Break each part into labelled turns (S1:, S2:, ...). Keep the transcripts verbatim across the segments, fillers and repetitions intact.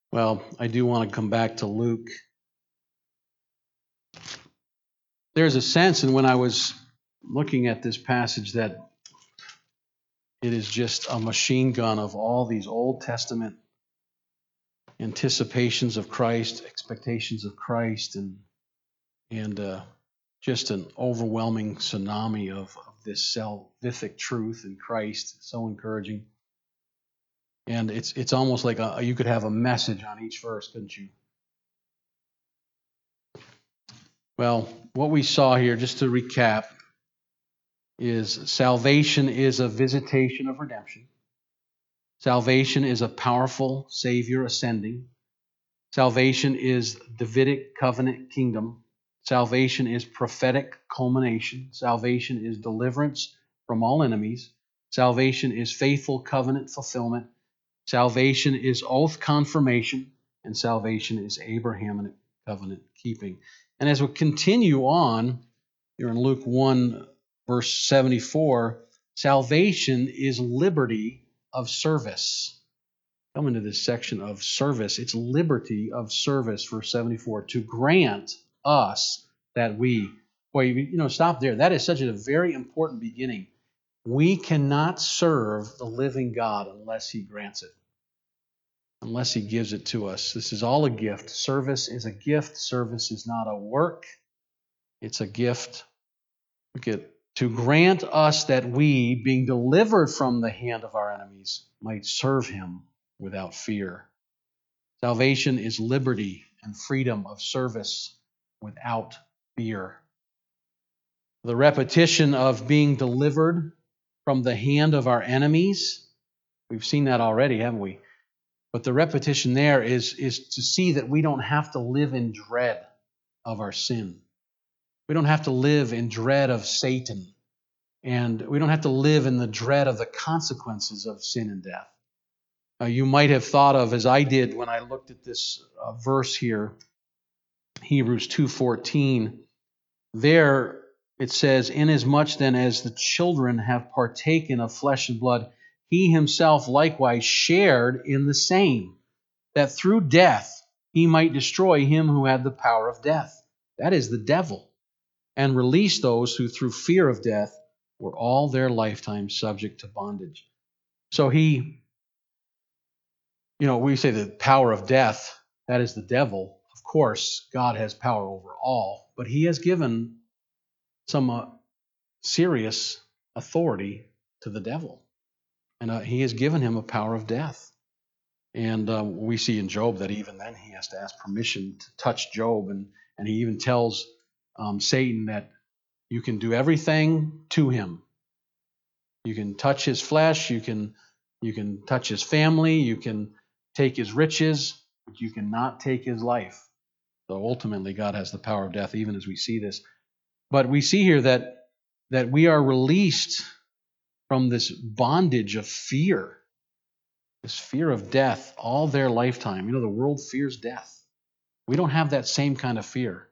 S1: Well, I do want to come back to Luke. There's a sense, and when I was looking at this passage, that it is just a machine gun of all these Old Testament anticipations of Christ, expectations of Christ, and and uh, just an overwhelming tsunami of, of this salvific truth in Christ. So encouraging, and it's it's almost like a, you could have a message on each verse, couldn't you? Well, what we saw here, just to recap, is salvation is a visitation of redemption. Salvation is a powerful Savior ascending. Salvation is Davidic covenant kingdom. Salvation is prophetic culmination. Salvation is deliverance from all enemies. Salvation is faithful covenant fulfillment. Salvation is oath confirmation. And salvation is Abrahamic covenant keeping. And as we continue on, here in Luke one, verse seventy-four, salvation is liberty of service. Come into this section of service. It's liberty of service, verse seventy-four, to grant us that we. Boy, you know, stop there. That is such a very important beginning. We cannot serve the living God unless He grants it, unless He gives it to us. This is all a gift. Service is a gift. Service is not a work. It's a gift. Look at, to grant us that we, being delivered from the hand of our enemies, might serve Him without fear. Salvation is liberty and freedom of service without fear. The repetition of being delivered from the hand of our enemies, we've seen that already, haven't we? But the repetition there is, is to see that we don't have to live in dread of our sin. We don't have to live in dread of Satan. And we don't have to live in the dread of the consequences of sin and death. Uh, you might have thought of, as I did when I looked at this uh, verse here, Hebrews two fourteen, there it says, inasmuch then as the children have partaken of flesh and blood, he himself likewise shared in the same, that through death he might destroy him who had the power of death, that is the devil, and release those who through fear of death were all their lifetime subject to bondage. So he, you know, we say the power of death, that is the devil. Of course, God has power over all, but he has given some uh, serious authority to the devil. And uh, he has given him a power of death. And uh, we see in Job that even then he has to ask permission to touch Job. And, and he even tells um, Satan that you can do everything to him. You can touch his flesh, you can, you can touch his family, you can take his riches, but you cannot take his life. So ultimately, God has the power of death, even as we see this. But we see here that that we are released from this bondage of fear, this fear of death, all their lifetime. You know, the world fears death. We don't have that same kind of fear.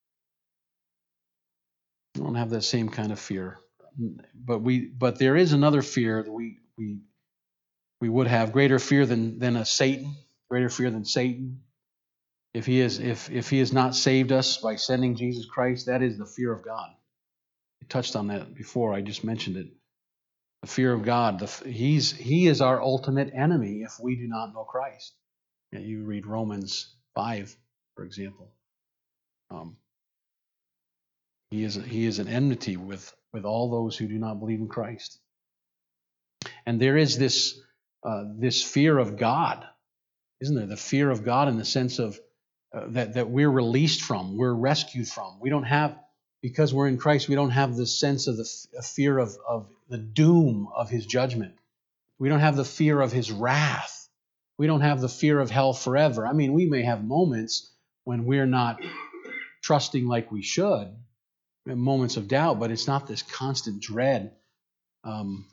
S1: We don't have that same kind of fear. But we, but there is another fear that we we we would have, greater fear than than a Satan, greater fear than Satan. If he is if if he has not saved us by sending Jesus Christ, that is the fear of God. I touched on that before. I just mentioned it. The fear of God. The, he's he is our ultimate enemy if we do not know Christ. You, know, you read Romans five, for example. Um, he is he is an enmity with with all those who do not believe in Christ. And there is this uh, this fear of God, isn't there? The fear of God in the sense of uh, that that we're released from, we're rescued from. We don't have, because we're in Christ, we don't have the sense of the f- fear of of the doom of His judgment. We don't have the fear of His wrath. We don't have the fear of hell forever. I mean, we may have moments when we're not trusting like we should, moments of doubt, but it's not this constant dread. Um,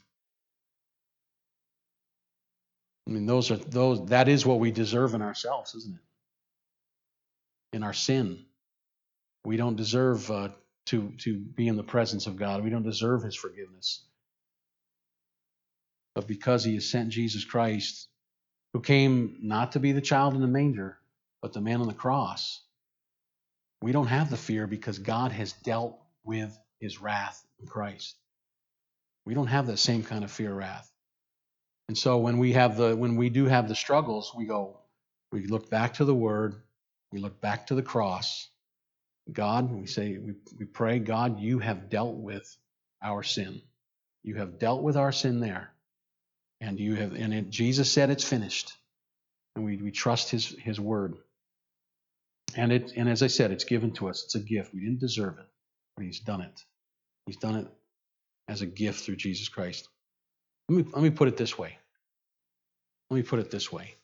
S1: I mean, those are those. That is what we deserve in ourselves, isn't it? In our sin, we don't deserve uh, to to be in the presence of God. We don't deserve His forgiveness, but because He has sent Jesus Christ, who came not to be the child in the manger, but the man on the cross, we don't have the fear because God has dealt with his wrath in Christ. We don't have that same kind of fear, wrath. And so when we have the when we do have the struggles, we go, we look back to the Word, we look back to the cross. God, we say, we, we pray, God, you have dealt with our sin. You have dealt with our sin there. And you have, and it, Jesus said it's finished. And we, we trust his, his word. And it, and as I said, it's given to us. It's a gift. We didn't deserve it, but he's done it. He's done it as a gift through Jesus Christ. Let me, let me put it this way. Let me put it this way.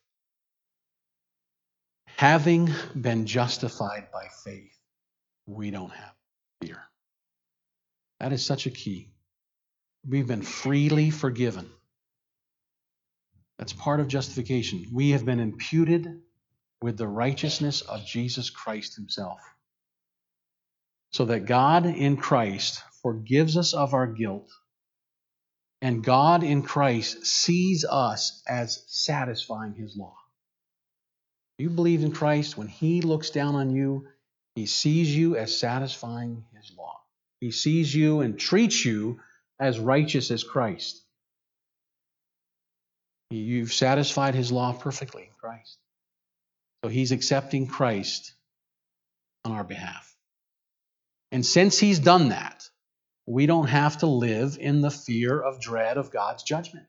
S1: Having been justified by faith, we don't have fear. That is such a key. We've been freely forgiven. That's part of justification. We have been imputed with the righteousness of Jesus Christ himself. So that God in Christ forgives us of our guilt, and God in Christ sees us as satisfying his law. You believe in Christ, when he looks down on you, he sees you as satisfying his law. He sees you and treats you as righteous as Christ. You've satisfied his law perfectly in Christ. So he's accepting Christ on our behalf. And since he's done that, we don't have to live in the fear of dread of God's judgment.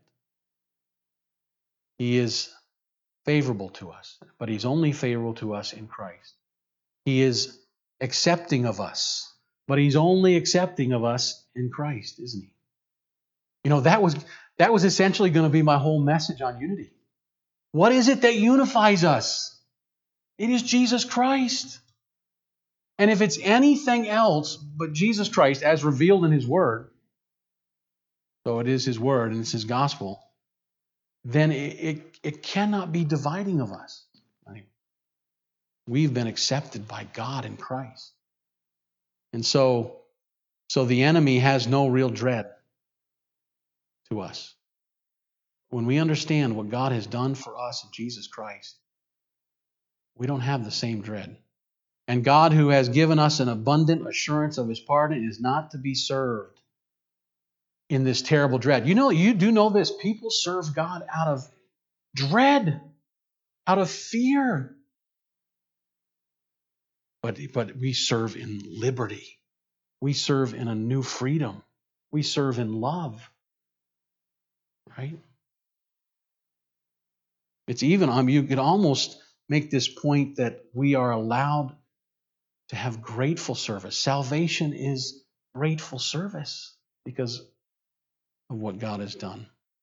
S1: He is favorable to us, but he's only favorable to us in Christ. He is accepting of us, but he's only accepting of us in Christ, isn't he? You know, that was that was essentially going to be my whole message on unity. What is it that unifies us? It is Jesus Christ. And if it's anything else but Jesus Christ as revealed in his word, so it is his word and it's his gospel, then it, it, it cannot be dividing of us. We've been accepted by God in Christ. And so, so the enemy has no real dread to us. When we understand what God has done for us in Jesus Christ, we don't have the same dread. And God, who has given us an abundant assurance of his pardon, is not to be served in this terrible dread. You know, you do know this. People serve God out of dread, out of fear. But, but we serve in liberty. We serve in a new freedom. We serve in love. Right? It's even, I mean, you could almost make this point that we are allowed to have grateful service. Salvation is grateful service because of what God has done.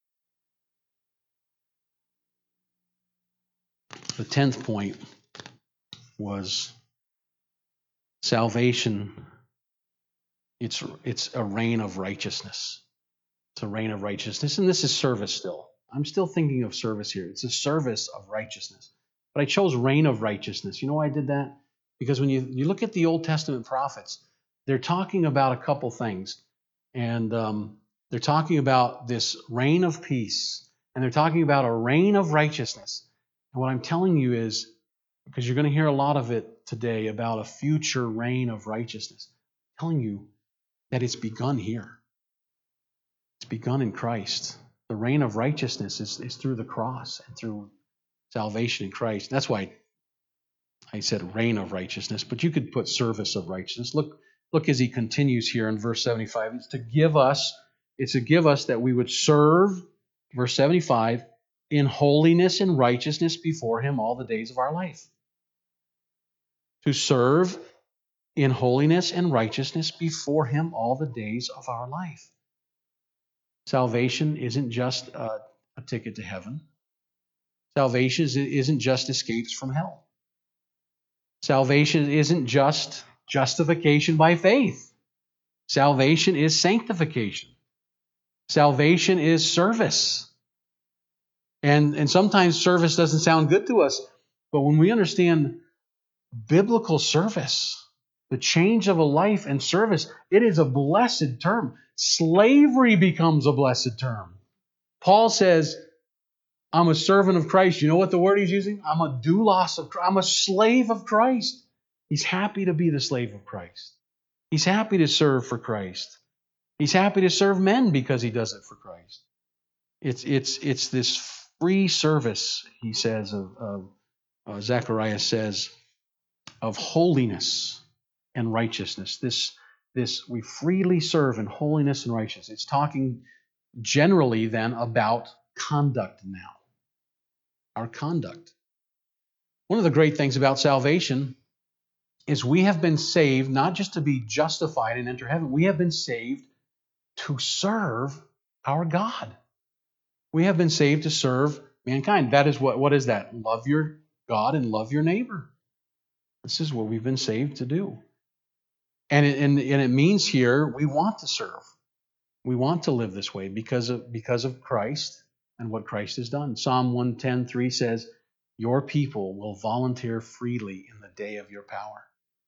S1: The tenth point was salvation. It's, it's a reign of righteousness. It's a reign of righteousness. And this is service still. I'm still thinking of service here. It's a service of righteousness. But I chose reign of righteousness. You know why I did that? Because when you, you look at the Old Testament prophets, they're talking about a couple things. And um, they're talking about this reign of peace. And they're talking about a reign of righteousness. And what I'm telling you is, because you're going to hear a lot of it today about a future reign of righteousness, I'm telling you that it's begun here. It's begun in Christ. The reign of righteousness is, is through the cross and through salvation in Christ. That's why I said reign of righteousness, but you could put service of righteousness. Look, look as he continues here in verse seventy-five. It's to give us, it's to give us that we would serve, verse seventy-five, in holiness and righteousness before him all the days of our life. To serve in holiness and righteousness before him all the days of our life. Salvation isn't just a, a ticket to heaven. Salvation isn't just escapes from hell. Salvation isn't just justification by faith. Salvation is sanctification. Salvation is service. And, and sometimes service doesn't sound good to us, but when we understand biblical service, the change of a life and service, it is a blessed term. Slavery becomes a blessed term. Paul says, I'm a servant of Christ. You know what the word he's using? I'm a doulos of Christ. I'm a slave of Christ. He's happy to be the slave of Christ. He's happy to serve for Christ. He's happy to serve men because he does it for Christ. It's it's it's this free service, he says, of, of uh, Zechariah says, of holiness and righteousness. This this we freely serve in holiness and righteousness. It's talking generally then about conduct now. Our conduct. One of the great things about salvation is we have been saved not just to be justified and enter heaven. We have been saved to serve our God. We have been saved to serve mankind. That is what, what is that? Love your God and love your neighbor. This is what we've been saved to do. And it, and, and it means here we want to serve. We want to live this way because of, because of Christ and what Christ has done. Psalm one ten three says, your people will volunteer freely in the day of your power.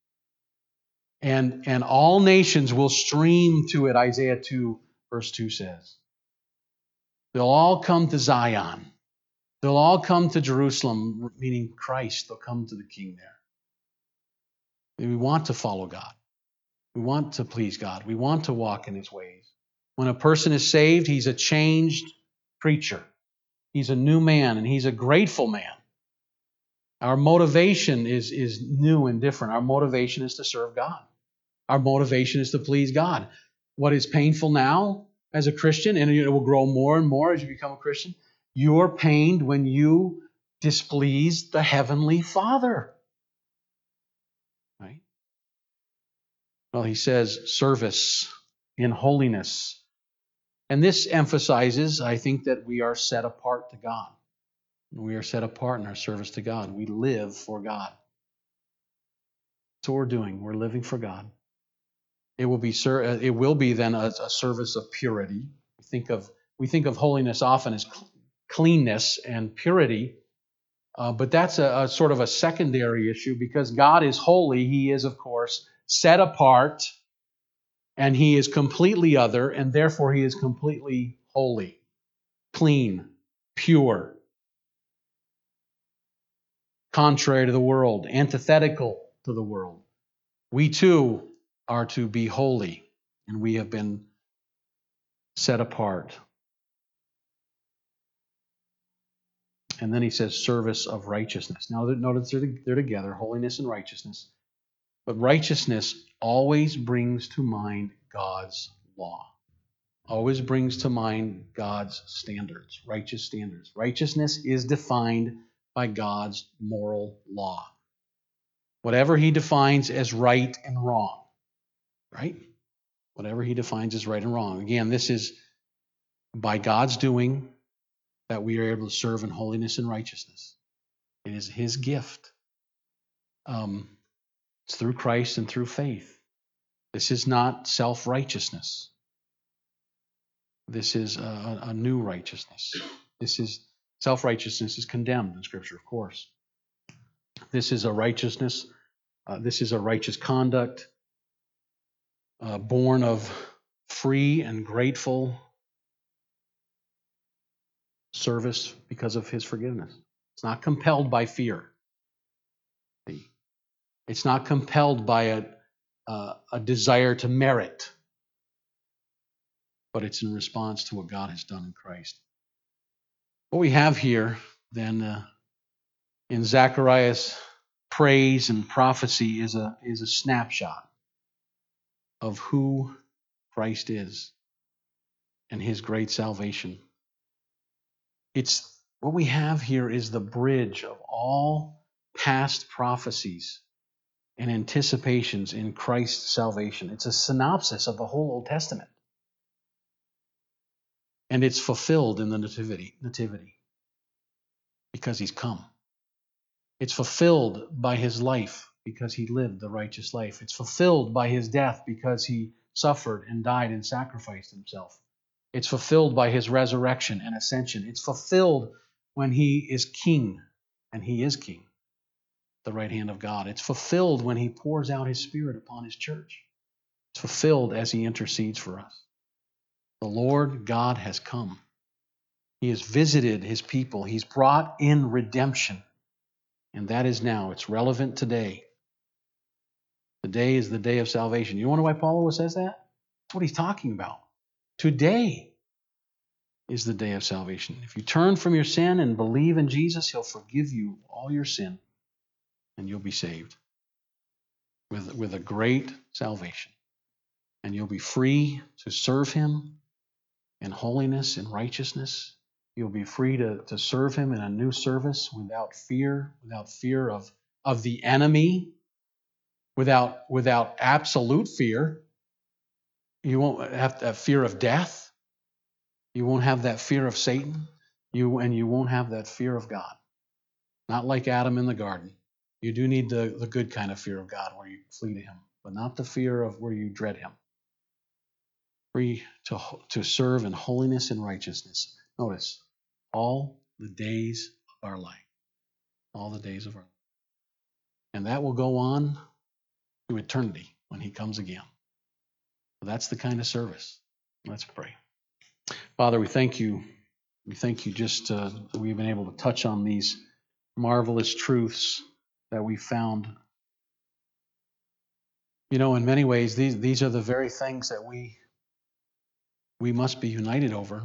S1: And, and all nations will stream to it, Isaiah two, verse two says. They'll all come to Zion. They'll all come to Jerusalem, meaning Christ. They'll come to the King there. We want to follow God. We want to please God. We want to walk in His ways. When a person is saved, he's a changed creature. He's a new man, and he's a grateful man. Our motivation is, is new and different. Our motivation is to serve God. Our motivation is to please God. What is painful now as a Christian, and it will grow more and more as you become a Christian, you're pained when you displease the Heavenly Father. Right? Well, he says service in holiness. And this emphasizes, I think, that we are set apart to God. We are set apart in our service to God. We live for God. That's what we're doing. We're living for God. It will be it will be then a, a service of purity. We think of we think of holiness often as cleanness and purity, uh, but that's a, a sort of a secondary issue because God is holy. He is, of course, set apart, and He is completely other, and therefore He is completely holy, clean, pure, contrary to the world, antithetical to the world. We too are to be holy, and we have been set apart. And then he says service of righteousness. Now, notice they're, they're together, holiness and righteousness. But righteousness always brings to mind God's law. Always brings to mind God's standards, righteous standards. Righteousness is defined by God's moral law. Whatever He defines as right and wrong. Right? Whatever He defines as right and wrong. Again, this is by God's doing that we are able to serve in holiness and righteousness. It is His gift. Um, it's through Christ and through faith. This is not self-righteousness. This is a, a new righteousness. This is self-righteousness is condemned in Scripture, of course. This is a righteousness. Uh, this is a righteous conduct uh, born of free and grateful service because of His forgiveness. It's not compelled by fear. It's not compelled by a, uh, a desire to merit, but it's in response to what God has done in Christ. What we have here, then, uh, in Zechariah's praise and prophecy is a, is a snapshot of who Christ is and His great salvation. It's what we have here is the bridge of all past prophecies and anticipations in Christ's salvation. It's a synopsis of the whole Old Testament. And it's fulfilled in the nativity, nativity because He's come. It's fulfilled by His life because He lived the righteous life. It's fulfilled by His death because He suffered and died and sacrificed Himself. It's fulfilled by His resurrection and ascension. It's fulfilled when He is King, and He is King, the right hand of God. It's fulfilled when He pours out His Spirit upon His church. It's fulfilled as He intercedes for us. The Lord God has come. He has visited his people. He's brought in redemption. And that is now. It's relevant today. Today is the day of salvation. You wonder why Paul always says that? That's what he's talking about. Today is the day of salvation. If you turn from your sin and believe in Jesus, he'll forgive you all your sin, and you'll be saved with, with a great salvation. And you'll be free to serve him in holiness and righteousness. You'll be free to, to serve him in a new service without fear, without fear of, of the enemy, without, without absolute fear. You won't have to have fear of death. You won't have that fear of Satan. You and you won't have that fear of God. Not like Adam in the garden. You do need the, the good kind of fear of God where you flee to him, but not the fear of where you dread him. Free to, to serve in holiness and righteousness. Notice, all the days of our life. All the days of our life. And that will go on to eternity when he comes again. That's the kind of service. Let's pray. Father, we thank you. We thank you just uh, that we've been able to touch on these marvelous truths that we found. You know, in many ways, these, these are the very things that we, we must be united over.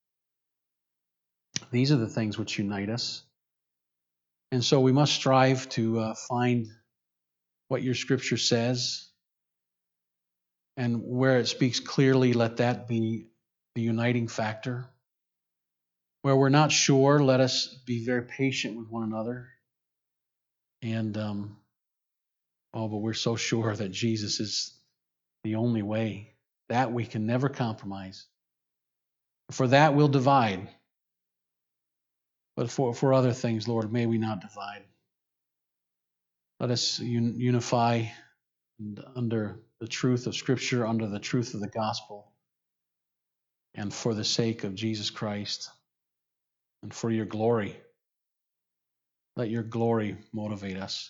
S1: These are the things which unite us. And so we must strive to uh, find what your scripture says. And where it speaks clearly, let that be the uniting factor. Where we're not sure, let us be very patient with one another. And, um, oh, but we're so sure that Jesus is the only way. That we can never compromise. For that we'll divide. But for, for other things, Lord, may we not divide. Let us un- unify under the truth of Scripture, under the truth of the gospel, and for the sake of Jesus Christ, and for your glory. Let your glory motivate us.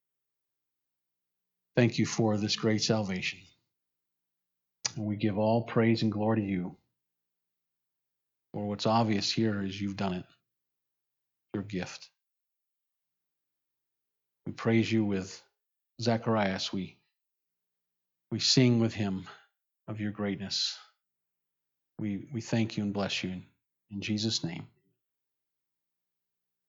S1: Thank you for this great salvation. And we give all praise and glory to you. For what's obvious here is you've done it. Your gift. We praise you with Zacharias. We, we sing with him of your greatness. We, we thank you and bless you. In Jesus' name.